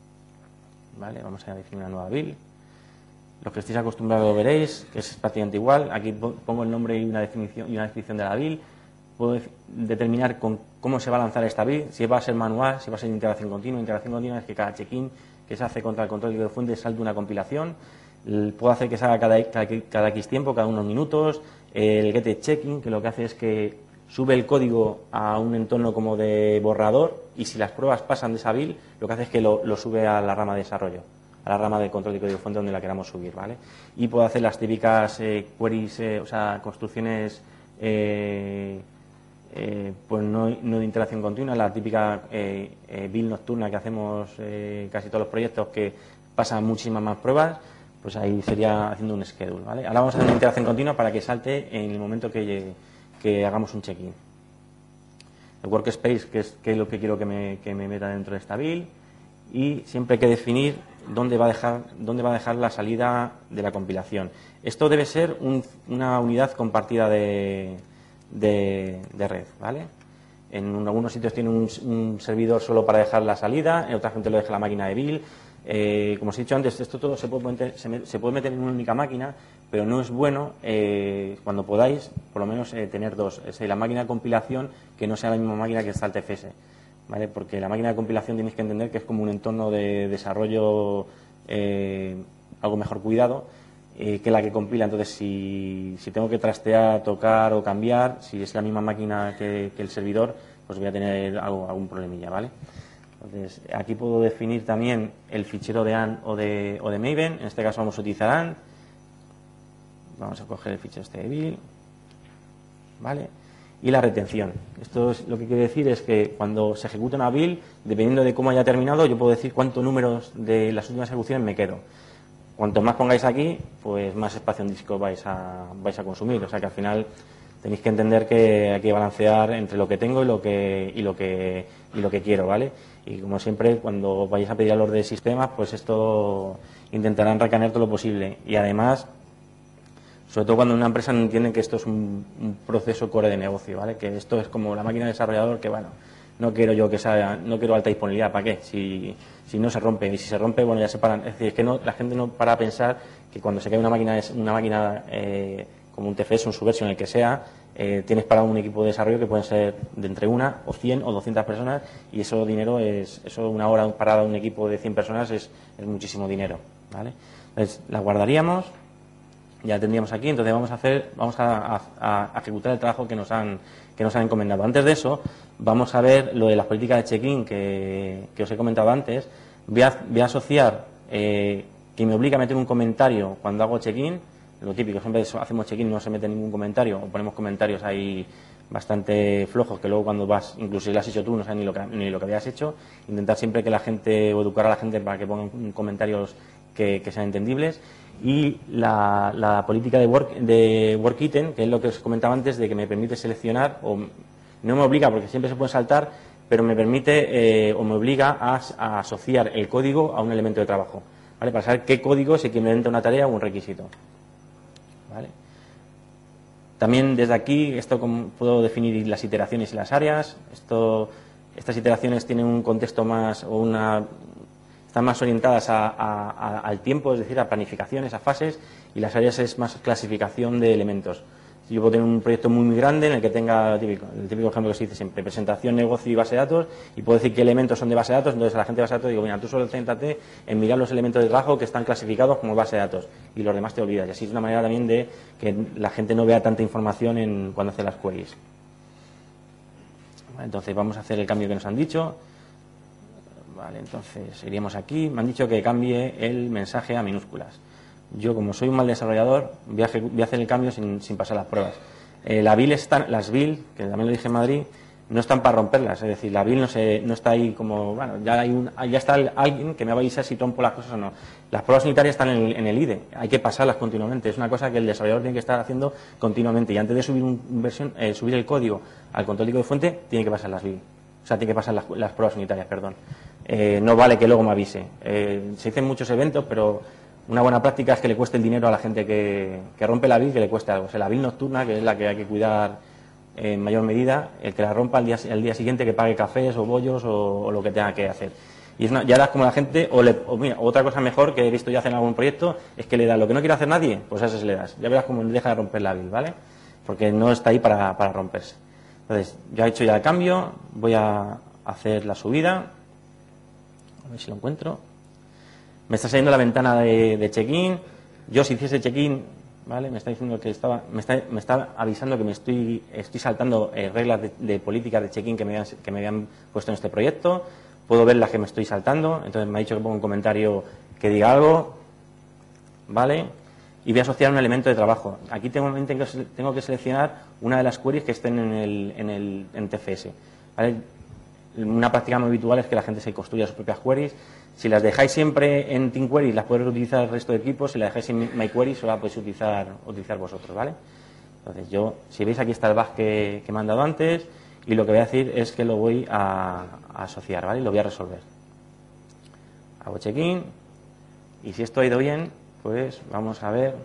¿vale? Vamos a definir una nueva build. Los que estéis acostumbrados lo veréis, que es prácticamente igual. Aquí pongo el nombre y una definición y una descripción de la build. Puedo determinar con cómo se va a lanzar esta build, si va a ser manual, si va a ser integración continua. Integración continua es que cada check-in que se hace contra el control de fuente salte una compilación. Puedo hacer que se haga cada, cada, cada X tiempo, cada unos minutos. El get checking, que lo que hace es que sube el código a un entorno como de borrador, y si las pruebas pasan de esa build, lo que hace es que lo, lo sube a la rama de desarrollo, a la rama de control de código fuente donde la queramos subir, ¿vale? Y puedo hacer las típicas eh, queries, eh, o sea, construcciones eh, eh, pues no, no de interacción continua, la típica eh, eh, build nocturna que hacemos eh, casi todos los proyectos, que pasan muchísimas más pruebas. Pues ahí sería haciendo un schedule, ¿vale? Ahora vamos a hacer una integración continua para que salte en el momento que, llegue, que hagamos un check-in. El workspace, que es, que es lo que quiero que me, que me meta dentro de esta build, y siempre hay que definir dónde va a dejar, dónde va a dejar la salida de la compilación. Esto debe ser un, una unidad compartida de, de, de red, ¿vale? En algunos sitios tiene un, un servidor solo para dejar la salida, en otra gente lo deja en la máquina de build. Eh, como os he dicho antes, esto todo se puede meter, se, me, se puede meter en una única máquina, pero no es bueno eh, cuando podáis, por lo menos, eh, tener dos. Es decir, la máquina de compilación que no sea la misma máquina que está el T F S, ¿vale? Porque la máquina de compilación tenéis que entender que es como un entorno de desarrollo eh, algo mejor cuidado eh, que la que compila. Entonces, si, si tengo que trastear, tocar o cambiar, si es la misma máquina que, que el servidor, pues voy a tener algo, algún problemilla, ¿vale? Entonces, aquí puedo definir también el fichero de A N o de, o de Maven. En este caso vamos a utilizar A N. vamos a coger el fichero este de bill, ¿vale? Y la retención. Esto es, lo que quiere decir es que cuando se ejecuta una bill, dependiendo de cómo haya terminado, yo puedo decir cuántos números de las últimas ejecuciones me quedo. Cuanto más pongáis aquí, pues más espacio en disco vais a, vais a consumir. O sea que al final tenéis que entender que hay que balancear entre lo que tengo y lo que, y lo que, y lo que quiero, ¿vale? Y como siempre, cuando vayáis a pedir a los de sistemas, pues esto intentarán recanear todo lo posible. Y además, sobre todo cuando una empresa no entiende que esto es un, un proceso core de negocio, ¿vale? Que esto es como la máquina de desarrollador, que bueno, no quiero yo que sea, no quiero alta disponibilidad, ¿para qué? Si, si no se rompe, y si se rompe, bueno, ya se paran. Es decir, es que no, la gente no para a pensar que cuando se cae una máquina, una máquina eh, como un T F S, un Subversion, el que sea, eh, tienes para un equipo de desarrollo que pueden ser de entre una o cien o doscientas personas, y eso dinero es, eso una hora parada un equipo de cien personas es, es muchísimo dinero, ¿vale? Entonces, la guardaríamos, ya la tendríamos aquí, entonces vamos a hacer, vamos a, a, a ejecutar el trabajo que nos han, que nos han encomendado. Antes de eso, vamos a ver lo de las políticas de check-in que, que os he comentado antes. Voy a, voy a asociar eh, que me obliga a meter un comentario cuando hago check-in, lo típico, siempre hacemos check-in, no se mete ningún comentario, o ponemos comentarios ahí bastante flojos, que luego cuando vas, incluso si lo has hecho tú, no sabes ni lo que, ni lo que habías hecho. Intentar siempre que la gente, o educar a la gente para que pongan comentarios que, que sean entendibles. Y la, la política de work, de work item, que es lo que os comentaba antes, de que me permite seleccionar, o no me obliga porque siempre se puede saltar, pero me permite eh, o me obliga a, a asociar el código a un elemento de trabajo, ¿vale? Para saber qué código es equivalente a una tarea o un requisito, ¿vale? También desde aquí esto puedo definir las iteraciones y las áreas. Esto, estas iteraciones tienen un contexto más o una están más orientadas a, a, a, al tiempo, es decir, a planificaciones, a fases, y las áreas es más clasificación de elementos. Si yo puedo tener un proyecto muy, muy grande en el que tenga, típico, el típico ejemplo que se dice siempre, presentación, negocio y base de datos, y puedo decir qué elementos son de base de datos, entonces a la gente de base de datos digo, mira, tú solo céntrate en mirar los elementos de trabajo que están clasificados como base de datos, y los demás te olvidas. Y así es una manera también de que la gente no vea tanta información en, cuando hace las queries. Entonces vamos a hacer el cambio que nos han dicho. Vale, entonces iríamos aquí. Me han dicho que cambie el mensaje a minúsculas. Yo, como soy un mal desarrollador, voy a, voy a hacer el cambio sin, sin pasar las pruebas. Eh, la build está, las build, que también lo dije en Madrid, no están para romperlas. Es decir, la build no, se, no está ahí como, bueno, ya, hay un, ya está alguien que me va a avisar si rompo las cosas o no. Las pruebas unitarias están en el, en el I D E. Hay que pasarlas continuamente. Es una cosa que el desarrollador tiene que estar haciendo continuamente. Y antes de subir, un, versión, eh, subir el código al control de código de fuente, tiene que pasar las build. O sea, tiene que pasar las, las pruebas unitarias, perdón. Eh, no vale que luego me avise. Eh, se dicen muchos eventos, pero una buena práctica es que le cueste el dinero a la gente que, que rompe la build, que le cueste algo. O sea, la build nocturna, que es la que hay que cuidar en mayor medida, el que la rompa al día, al día siguiente que pague cafés o bollos o, o lo que tenga que hacer. Y es una, ya das como la gente, o, le, o mira, otra cosa mejor que he visto ya hacer en algún proyecto, es que le da lo que no quiere hacer nadie, pues a eso se le das. Ya verás cómo deja de romper la build, ¿vale? Porque no está ahí para, para romperse. Entonces, ya he hecho ya el cambio, voy a hacer la subida. A ver si lo encuentro. Me está saliendo la ventana de, de check-in. Yo, si hiciese check-in, ¿vale? Me está diciendo que estaba, me está, me está avisando que me estoy, estoy saltando eh, reglas de, de políticas de check-in que me, habían, que me habían puesto en este proyecto. Puedo ver las que me estoy saltando. Entonces me ha dicho que ponga un comentario que diga algo, ¿vale? Y voy a asociar un elemento de trabajo. Aquí tengo, tengo que seleccionar una de las queries que estén en el, en el en T F S, ¿vale? Una práctica muy habitual es que la gente se construya sus propias queries. Si las dejáis siempre en TeamQuery, las podéis utilizar el resto de equipos. Si las dejáis en MyQuery, solo la podéis utilizar, utilizar vosotros, ¿vale? Entonces yo, si veis, aquí está el bug que, que me han dado antes, y lo que voy a decir es que lo voy a, a asociar, ¿vale? Y lo voy a resolver. Hago check-in, y si esto ha ido bien, pues vamos a ver.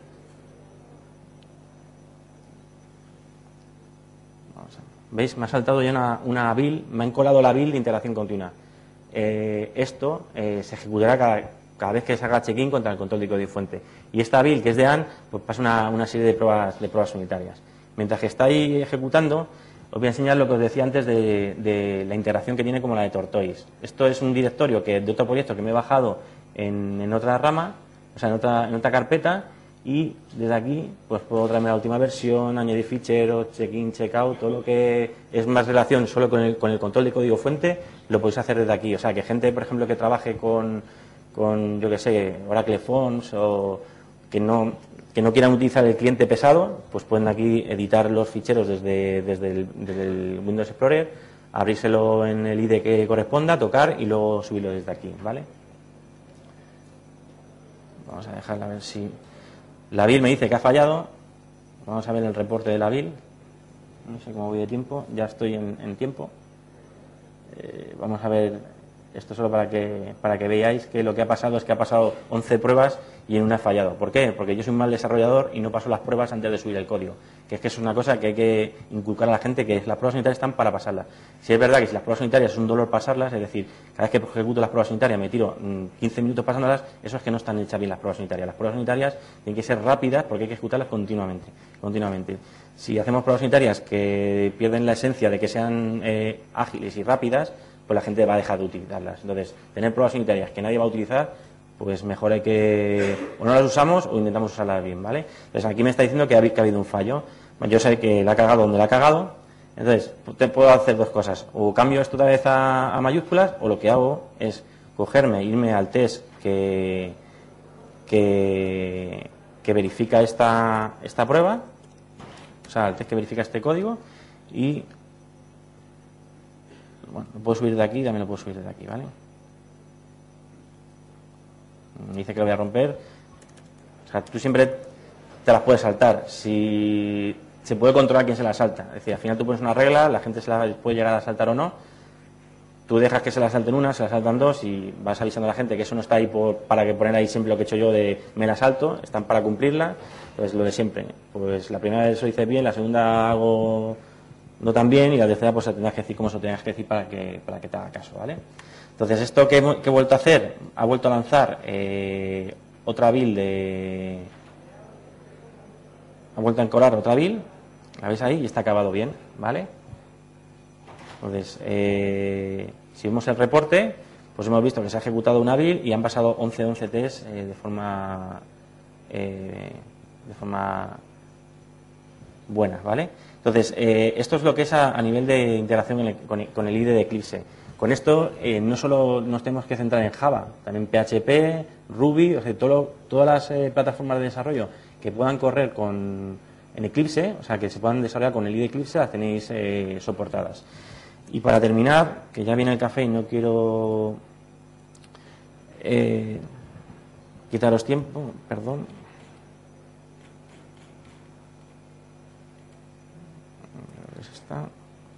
Vamos a ver. ¿Veis? Me ha saltado ya una, una build, me han colado la build de integración continua. Eh, esto eh, se ejecutará cada, cada vez que se haga check-in contra el control de código fuente. Y esta build, que es de A N, pues pasa una, una serie de pruebas, de pruebas unitarias. Mientras que está ahí ejecutando, os voy a enseñar lo que os decía antes de, de la integración que tiene como la de Tortoise. Esto es un directorio que de otro proyecto que me he bajado en, en otra rama, o sea, en otra, en otra carpeta, y desde aquí pues puedo traerme la última versión, añadir ficheros, check-in, check-out, todo lo que es más relación solo con el, con el control de código fuente, lo podéis hacer desde aquí. O sea, que gente, por ejemplo, que trabaje con, con yo que sé, Oracle Forms o que no, que no quieran utilizar el cliente pesado, pues pueden aquí editar los ficheros desde, desde, el, desde el Windows Explorer, abrírselo en el I D E que corresponda, tocar y luego subirlo desde aquí, ¿vale? Vamos a dejarla a ver si... La build me dice que ha fallado. Vamos a ver el reporte de la build. No sé cómo voy de tiempo. Ya estoy en, en tiempo. Eh, vamos a ver... Esto solo para que, para que veáis que lo que ha pasado es que ha pasado once pruebas y en una ha fallado. ¿Por qué? Porque yo soy un mal desarrollador y no paso las pruebas antes de subir el código. Que es que es una cosa que hay que inculcar a la gente, que las pruebas unitarias están para pasarlas. Si es verdad que si las pruebas unitarias es un dolor pasarlas, es decir, cada vez que ejecuto las pruebas unitarias me tiro quince minutos pasándolas, eso es que no están hechas bien las pruebas unitarias. Las pruebas unitarias tienen que ser rápidas porque hay que ejecutarlas continuamente. continuamente. Si hacemos pruebas unitarias que pierden la esencia de que sean eh, ágiles y rápidas, pues la gente va a dejar de utilizarlas. Entonces, tener pruebas unitarias que nadie va a utilizar, pues mejor hay que o no las usamos o intentamos usarlas bien, ¿vale? Entonces, aquí me está diciendo que ha, que ha habido un fallo. Yo sé que la ha cagado donde la ha cagado. Entonces, te puedo hacer dos cosas. O cambio esto otra vez a, a mayúsculas, o lo que hago es cogerme, irme al test que, que, que verifica esta, esta prueba, o sea, el test que verifica este código, y bueno, lo puedo subir de aquí, también lo puedo subir de aquí, ¿vale? Me dice que lo voy a romper. O sea, tú siempre te las puedes saltar. Si se puede controlar quién se las salta. Es decir, al final tú pones una regla, la gente se la puede llegar a saltar o no. Tú dejas que se la salten una, se la saltan dos y vas avisando a la gente que eso no está ahí por, para que poner ahí siempre lo que he hecho yo de me la salto, están para cumplirla. Pues lo de siempre. Pues la primera vez lo hice bien, la segunda hago no tan bien y la tercera pues tendrás que decir cómo se lo tendrás que decir para que, para que te haga caso, ¿vale? Entonces, esto que he, que he vuelto a hacer, ha vuelto a lanzar eh, otra build de... Ha vuelto a encorar otra build, la veis ahí, y está acabado bien, ¿vale? Entonces, eh, si vemos el reporte, pues hemos visto que se ha ejecutado una build y han pasado once once tests eh, de forma eh, de forma buena, ¿vale? Entonces, eh, esto es lo que es a, a nivel de integración con el, con el, con el I D E de Eclipse. Con esto eh, no solo nos tenemos que centrar en Java, también P H P, Ruby, o sea, todo, todas las eh, plataformas de desarrollo que puedan correr con, en Eclipse, o sea, que se puedan desarrollar con el I D E Eclipse, las tenéis eh, soportadas. Y para terminar, que ya viene el café y no quiero eh, quitaros tiempo, perdón. Está.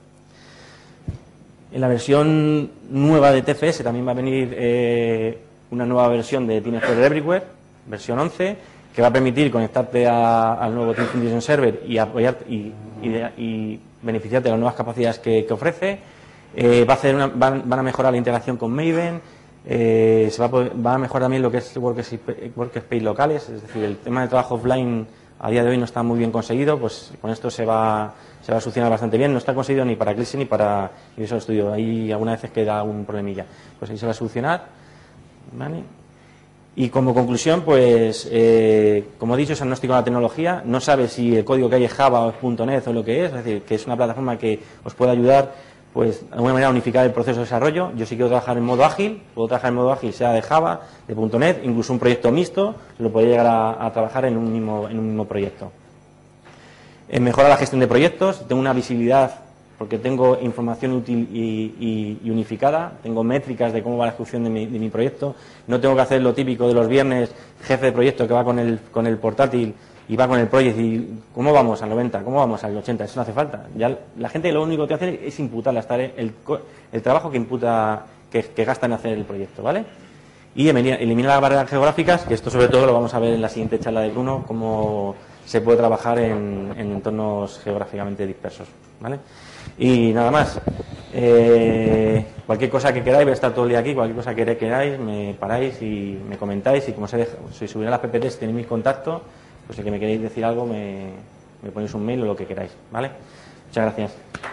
En la versión nueva de T F S también va a venir eh, una nueva versión de Team Explorer Everywhere, versión once, que va a permitir conectarte a, al nuevo Team Foundation Server y, apoyar, y, y, y beneficiarte de las nuevas capacidades que, que ofrece. Eh, va a hacer una, van, van a mejorar la integración con Maven, eh, se va a, poder, va a mejorar también lo que es workspace, workspace locales, es decir, el tema de trabajo offline a día de hoy no está muy bien conseguido, pues con esto se va, se va a solucionar bastante bien. No está conseguido ni para Eclipse ni para Visual Studio. Ahí algunas veces queda un problemilla. Pues ahí se va a solucionar. ¿Vale? Y como conclusión, pues, eh, como he dicho, es agnóstico a la tecnología. No sabe si el código que hay es Java o es punto net o lo que es. Es decir, que es una plataforma que os puede ayudar, pues, de alguna manera a unificar el proceso de desarrollo. Yo sí quiero trabajar en modo ágil. Puedo trabajar en modo ágil, sea de Java, de punto net, incluso un proyecto mixto. Lo podría llegar a, a trabajar en un mismo, en un mismo proyecto. Eh, mejora la gestión de proyectos. Tengo una visibilidad porque tengo información útil y, y, y unificada, tengo métricas de cómo va la ejecución de mi, de mi proyecto, no tengo que hacer lo típico de los viernes, jefe de proyecto que va con el, con el portátil y va con el proyecto y ¿cómo vamos al noventa? ¿Cómo vamos al ochenta? Eso no hace falta. Ya la gente lo único que hace es imputar las tareas, el, el trabajo que imputa, que, que gasta en hacer el proyecto, ¿vale? Y eliminar las barreras geográficas, que esto sobre todo lo vamos a ver en la siguiente charla de Bruno, cómo se puede trabajar en, en entornos geográficamente dispersos, ¿vale? Y nada más. Eh, cualquier cosa que queráis, voy a estar todo el día aquí, cualquier cosa que queráis, me paráis y me comentáis. Y como se deja, si subiré las P P Ts, tenéis mi contacto, pues si que me queréis decir algo, me, me ponéis un mail o lo que queráis, ¿vale? Muchas gracias.